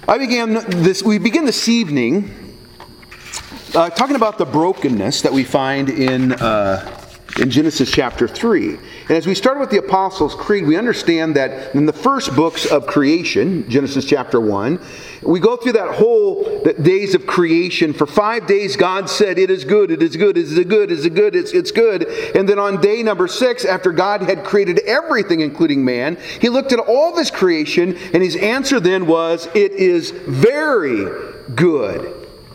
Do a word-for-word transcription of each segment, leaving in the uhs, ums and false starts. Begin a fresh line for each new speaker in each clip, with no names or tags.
I began this. We begin this evening uh, talking about the brokenness that we find in uh, in Genesis chapter three. And as we started with the Apostles' Creed, we understand that in the first books of creation, Genesis chapter one, we go through that whole that days of creation. For five days, God said, "It is good. It is good. It is good. It is good. It's it's good." And then on day number six, after God had created everything, including man, He looked at all this creation, and His answer then was, "It is very good."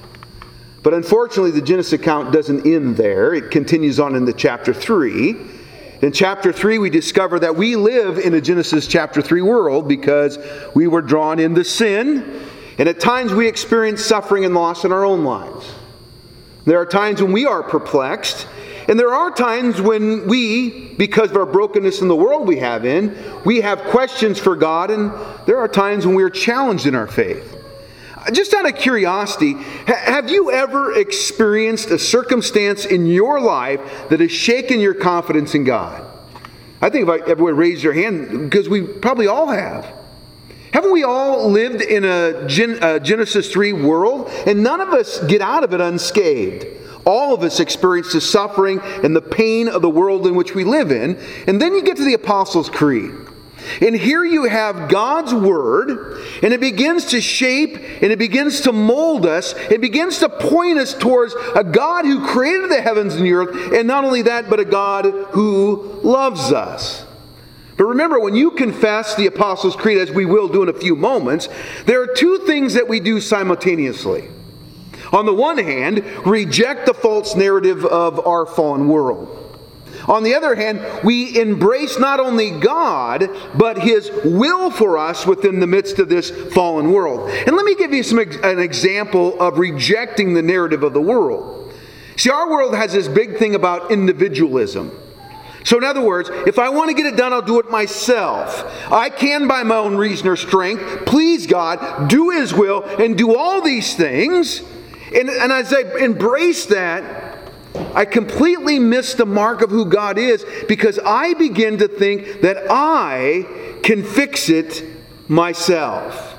But unfortunately, the Genesis account doesn't end there. It continues on into chapter three. In chapter three, we discover that we live in a Genesis chapter three world because we were drawn into sin, and at times we experience suffering and loss in our own lives. There are times when we are perplexed, and there are times when we, because of our brokenness in the world we have in, we have questions for God, and there are times when we are challenged in our faith. Just out of curiosity, have you ever experienced a circumstance in your life that has shaken your confidence in God? I think if everyone raised their hand, because we probably all have. Haven't we all lived in a Genesis three world? And none of us get out of it unscathed. All of us experience the suffering and the pain of the world in which we live in. And then you get to the Apostles' Creed. And here you have God's Word, and it begins to shape, and it begins to mold us. It begins to point us towards a God who created the heavens and the earth, and not only that, but a God who loves us. But remember, when you confess the Apostles' Creed, as we will do in a few moments, there are two things that we do simultaneously. On the one hand, reject the false narrative of our fallen world. On the other hand, we embrace not only God, but His will for us within the midst of this fallen world. And let me give you some, an example of rejecting the narrative of the world. See, our world has this big thing about individualism. So in other words, if I want to get it done, I'll do it myself. I can by my own reason or strength please God, do His will, and do all these things. And, and as I embrace that, I completely miss the mark of who God is, because I begin to think that I can fix it myself.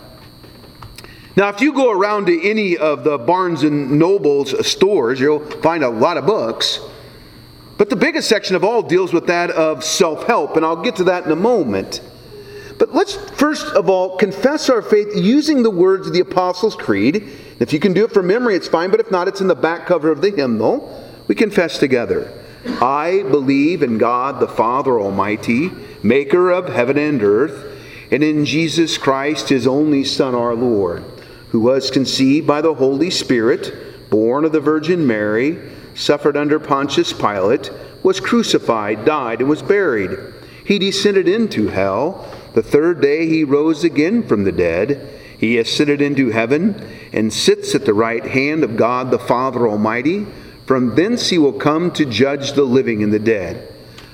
Now, if you go around to any of the Barnes and Noble's stores, you'll find a lot of books. But the biggest section of all deals with that of self-help, and I'll get to that in a moment. But let's first of all confess our faith using the words of the Apostles' Creed. If you can do it from memory, it's fine, but if not, it's in the back cover of the hymnal. We confess together. I believe in God the Father Almighty, maker of heaven and earth, and in Jesus Christ, His only Son, our Lord, who was conceived by the Holy Spirit, born of the Virgin Mary, suffered under Pontius Pilate, was crucified, died, and was buried. He descended into hell. The third day He rose again from the dead. He ascended into heaven and sits at the right hand of God the Father Almighty. From thence He will come to judge the living and the dead.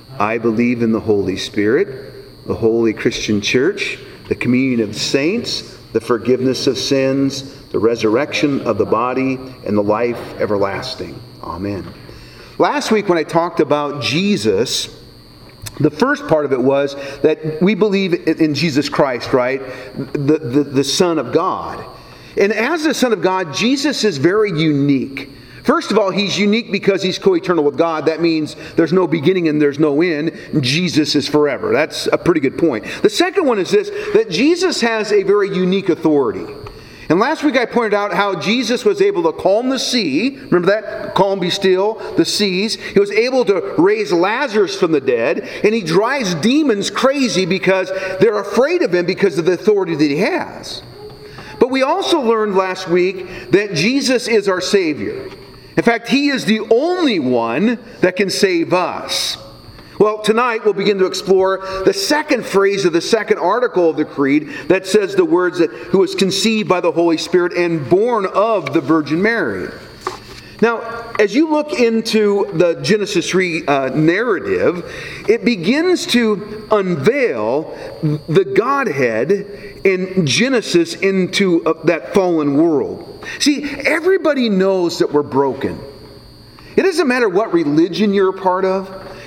I believe in the Holy Spirit, the holy Christian church, the communion of saints, the forgiveness of sins, the resurrection of the body, and the life everlasting. Amen. Last week when I talked about Jesus, the first part of it was that we believe in Jesus Christ, right? The, the, the Son of God. And as the Son of God, Jesus is very unique. First of all, He's unique because He's co-eternal with God. That means there's no beginning and there's no end. Jesus is forever. That's a pretty good point. The second one is this, that Jesus has a very unique authority. And last week I pointed out how Jesus was able to calm the sea. Remember that? Calm, be still, the seas. He was able to raise Lazarus from the dead. And He drives demons crazy because they're afraid of Him because of the authority that He has. But we also learned last week that Jesus is our Savior. In fact, He is the only one that can save us. Well, tonight we'll begin to explore the second phrase of the second article of the Creed that says the words that who was conceived by the Holy Spirit and born of the Virgin Mary. Now, as you look into the Genesis three uh, narrative, it begins to unveil the Godhead in Genesis into uh, that fallen world. See, everybody knows that we're broken. It doesn't matter what religion you're a part of.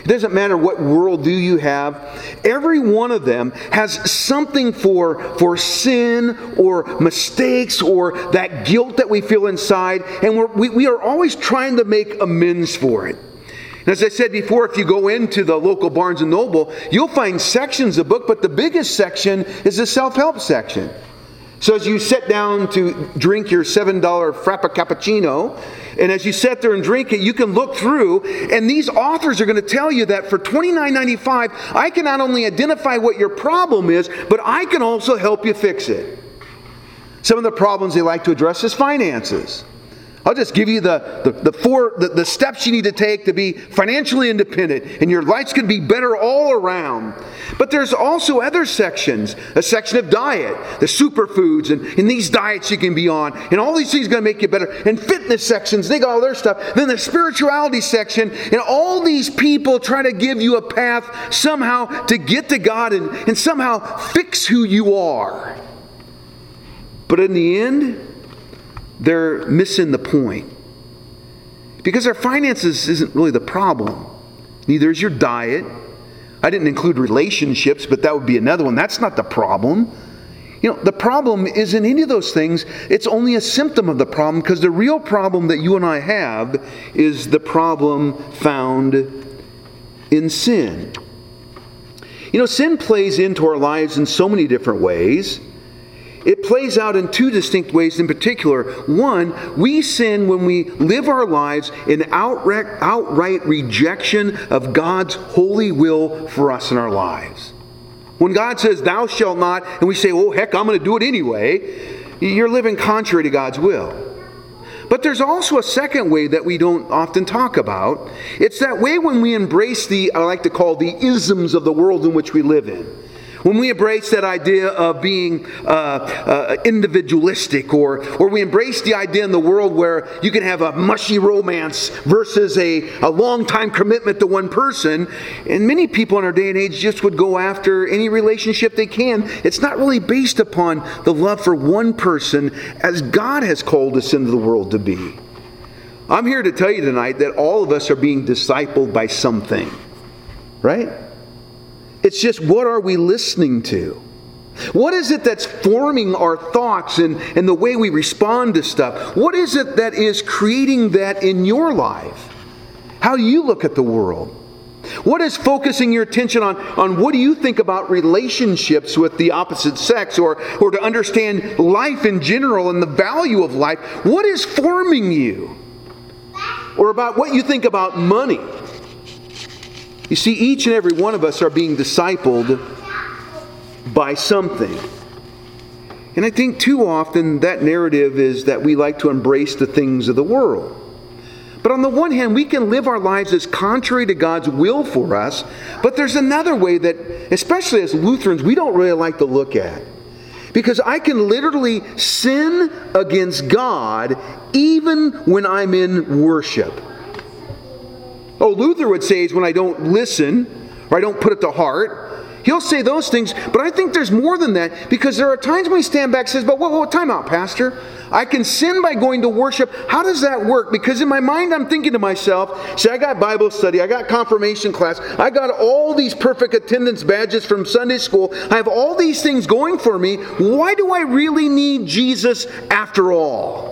It doesn't matter what worldview you have. Every one of them has something for, for sin or mistakes or that guilt that we feel inside. And we're, we, we are always trying to make amends for it. And as I said before, if you go into the local Barnes and Noble, you'll find sections of book, but the biggest section is the self-help section. So as you sit down to drink your seven dollar Frappa Cappuccino, and as you sit there and drink it, you can look through, and these authors are going to tell you that for twenty-nine ninety-five, I can not only identify what your problem is, but I can also help you fix it. Some of the problems they like to address is finances. I'll just give you the, the, the four the, the steps you need to take to be financially independent, and your life's going to be better all around. But there's also other sections, a section of diet, the superfoods, and, and these diets you can be on, and all these things are going to make you better. And fitness sections, they got all their stuff. Then the spirituality section, and all these people try to give you a path somehow to get to God and, and somehow fix who you are. But in the end, they're missing the point. Because our finances isn't really the problem. Neither is your diet. I didn't include relationships, but that would be another one. That's not the problem. You know, the problem isn't any of those things. It's only a symptom of the problem, because the real problem that you and I have is the problem found in sin. You know, sin plays into our lives in so many different ways. It plays out in two distinct ways in particular. One, we sin when we live our lives in outright, outright rejection of God's holy will for us in our lives. When God says, "Thou shalt not," and we say, "Oh, heck, I'm going to do it anyway," you're living contrary to God's will. But there's also a second way that we don't often talk about. It's that way when we embrace the, I like to call the isms of the world in which we live in. When we embrace that idea of being uh, uh, individualistic, or, or we embrace the idea in the world where you can have a mushy romance versus a, a long-time commitment to one person, and many people in our day and age just would go after any relationship they can. It's not really based upon the love for one person as God has called us into the world to be. I'm here to tell you tonight that all of us are being discipled by something, right? It's just, what are we listening to? What is it that's forming our thoughts and, and the way we respond to stuff? What is it that is creating that in your life? How do you look at the world? What is focusing your attention on, on what do you think about relationships with the opposite sex, or, or to understand life in general and the value of life? What is forming you? Or about what you think about money? You see, each and every one of us are being discipled by something. And I think too often that narrative is that we like to embrace the things of the world. But on the one hand, we can live our lives as contrary to God's will for us. But there's another way that, especially as Lutherans, we don't really like to look at. Because I can literally sin against God even when I'm in worship. Oh, Luther would say is when I don't listen, or I don't put it to heart. He'll say those things, but I think there's more than that, because there are times when he stand back and says, but what, what, time out, Pastor. I can sin by going to worship. How does that work? Because in my mind I'm thinking to myself, see, I got Bible study, I got confirmation class, I got all these perfect attendance badges from Sunday school, I have all these things going for me. Why do I really need Jesus after all?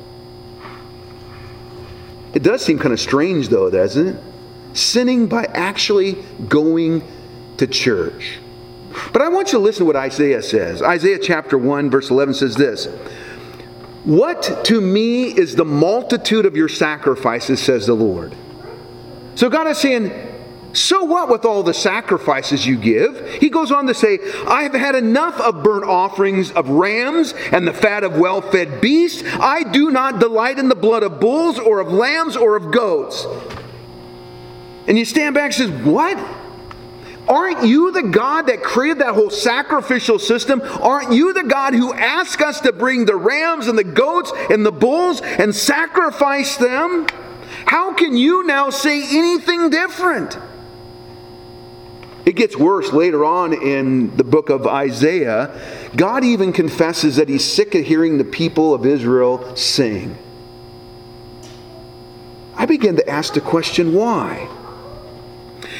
It does seem kind of strange though, doesn't it? Sinning by actually going to church. But I want you to listen to what Isaiah says. Isaiah chapter one verse eleven says this. What to me is the multitude of your sacrifices, says the Lord. So God is saying, so what with all the sacrifices you give? He goes on to say, I have had enough of burnt offerings of rams and the fat of well-fed beasts. I do not delight in the blood of bulls or of lambs or of goats. And you stand back and says, what? Aren't you the God that created that whole sacrificial system? Aren't you the God who asked us to bring the rams and the goats and the bulls and sacrifice them? How can you now say anything different? It gets worse later on in the book of Isaiah. God even confesses that He's sick of hearing the people of Israel sing. I began to ask the question, why?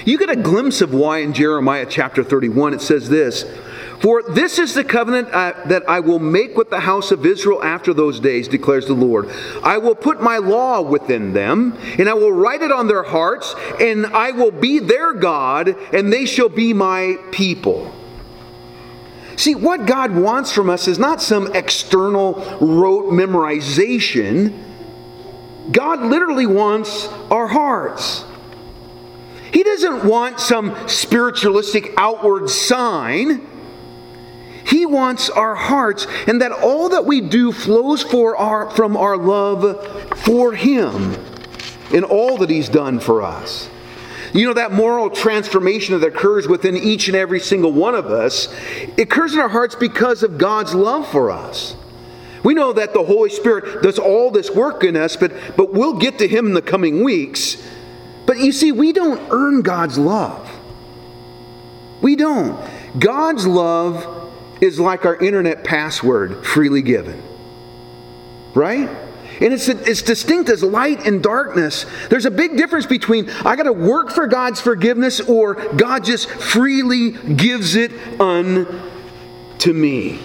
You get a glimpse of why in Jeremiah chapter thirty-one. It says this, "For this is the covenant uh, that I will make with the house of Israel after those days, declares the Lord. I will put my law within them, and I will write it on their hearts, and I will be their God, and they shall be my people." See, what God wants from us is not some external rote memorization. God literally wants our hearts. He doesn't want some spiritualistic outward sign. He wants our hearts, and that all that we do flows for our, from our love for Him in all that He's done for us. You know, that moral transformation that occurs within each and every single one of us, it occurs in our hearts because of God's love for us. We know that the Holy Spirit does all this work in us, but, but we'll get to Him in the coming weeks. But you see, we don't earn God's love. We don't. God's love is like our internet password, freely given. Right? And it's, it's distinct as light and darkness. There's a big difference between I got to work for God's forgiveness or God just freely gives it unto me.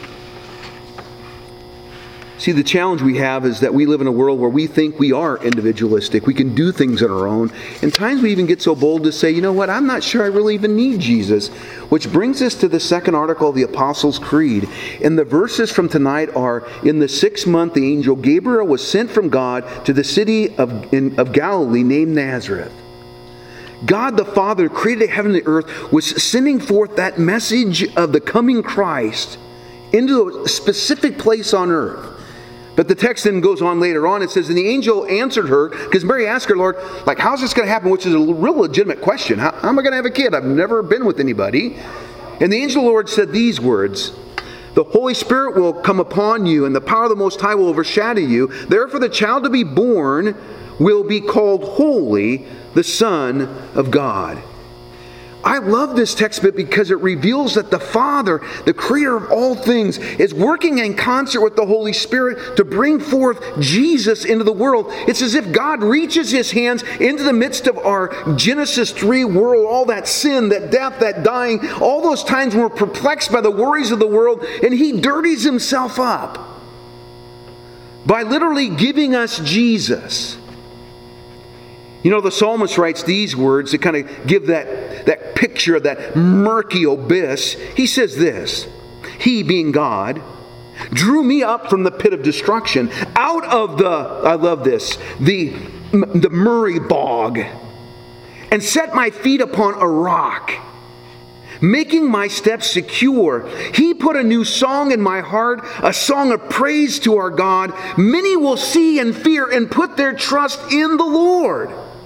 See, the challenge we have is that we live in a world where we think we are individualistic. We can do things on our own. And times we even get so bold to say, you know what, I'm not sure I really even need Jesus. Which brings us to the second article of the Apostles' Creed. And the verses from tonight are, in the sixth month, the angel Gabriel was sent from God to the city of, in, of Galilee named Nazareth. God the Father created heaven and the earth, was sending forth that message of the coming Christ into a specific place on earth. But the text then goes on later on. It says, and the angel answered her, because Mary asked her, Lord, like, how's this going to happen? Which is a real legitimate question. How, how am I going to have a kid? I've never been with anybody. And the angel of the Lord said these words, the Holy Spirit will come upon you, and the power of the Most High will overshadow you. Therefore the child to be born will be called Holy, the Son of God. I love this text bit because it reveals that the Father, the creator of all things, is working in concert with the Holy Spirit to bring forth Jesus into the world. It's as if God reaches His hands into the midst of our Genesis three world, all that sin, that death, that dying, all those times when we're perplexed by the worries of the world, and He dirties Himself up by literally giving us Jesus. You know, the psalmist writes these words to kind of give that, that picture of that murky abyss. He says this, He, being God, drew me up from the pit of destruction, out of the, I love this, the, the Murray bog, and set my feet upon a rock, making my steps secure. He put a new song in my heart, a song of praise to our God. Many will see and fear and put their trust in the Lord.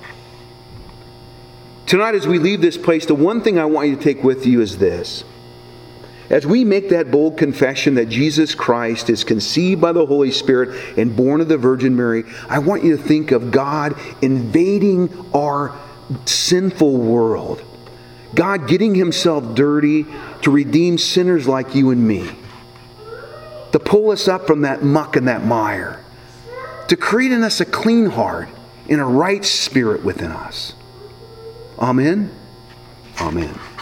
Tonight as we leave this place, the one thing I want you to take with you is this. As we make that bold confession that Jesus Christ is conceived by the Holy Spirit and born of the Virgin Mary, I want you to think of God invading our sinful world. God getting Himself dirty to redeem sinners like you and me. To pull us up from that muck and that mire. To create in us a clean heart and a right spirit within us. Amen? Amen.